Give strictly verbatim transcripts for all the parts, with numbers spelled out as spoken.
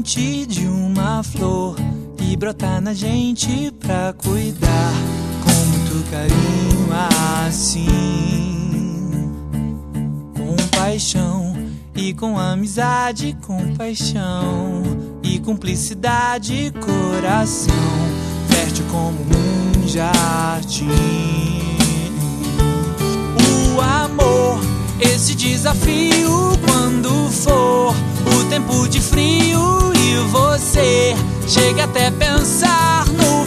semente de uma flor e brotar na gente pra cuidar com muito carinho assim, com paixão e com amizade, com paixão e cumplicidade, coração fértil como um jardim. O amor, esse desafio, quando for o tempo de frio e você chega até pensar no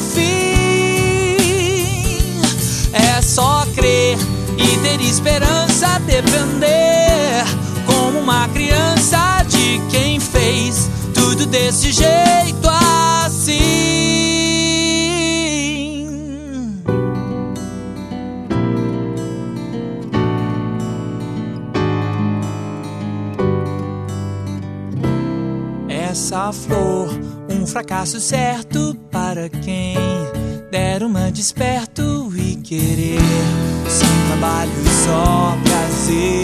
fim, é só crer e ter esperança, depender como uma criança de quem fez tudo desse jeito assim. Essa flor, um fracasso certo para quem der uma desperto e querer, sem trabalho e só prazer,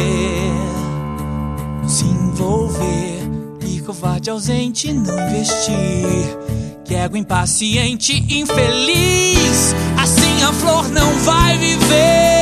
se envolver e covarde ausente não investir, que ego impaciente, infeliz, assim a flor não vai viver.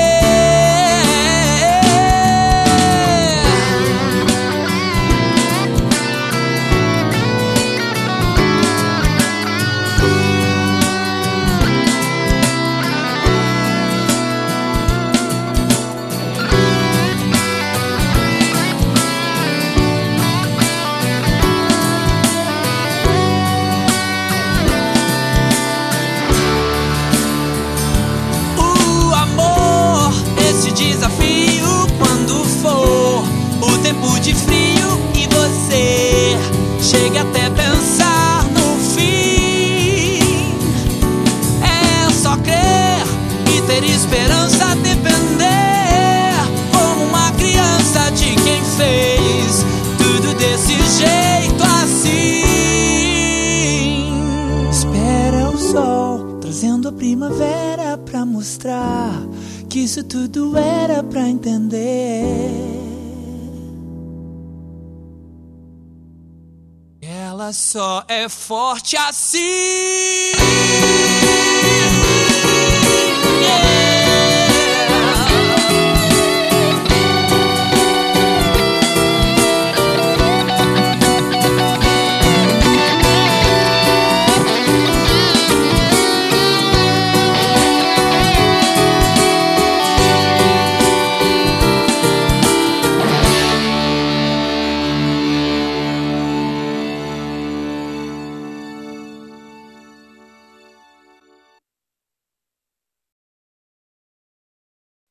Desafio, quando for o tempo de frio e você chega até pensar no fim, é só crer e ter esperança, depender como uma criança de quem fez tudo desse jeito assim. Espera o sol trazendo a primavera pra mostrar que isso tudo era pra entender. Ela só é forte assim. Yeah.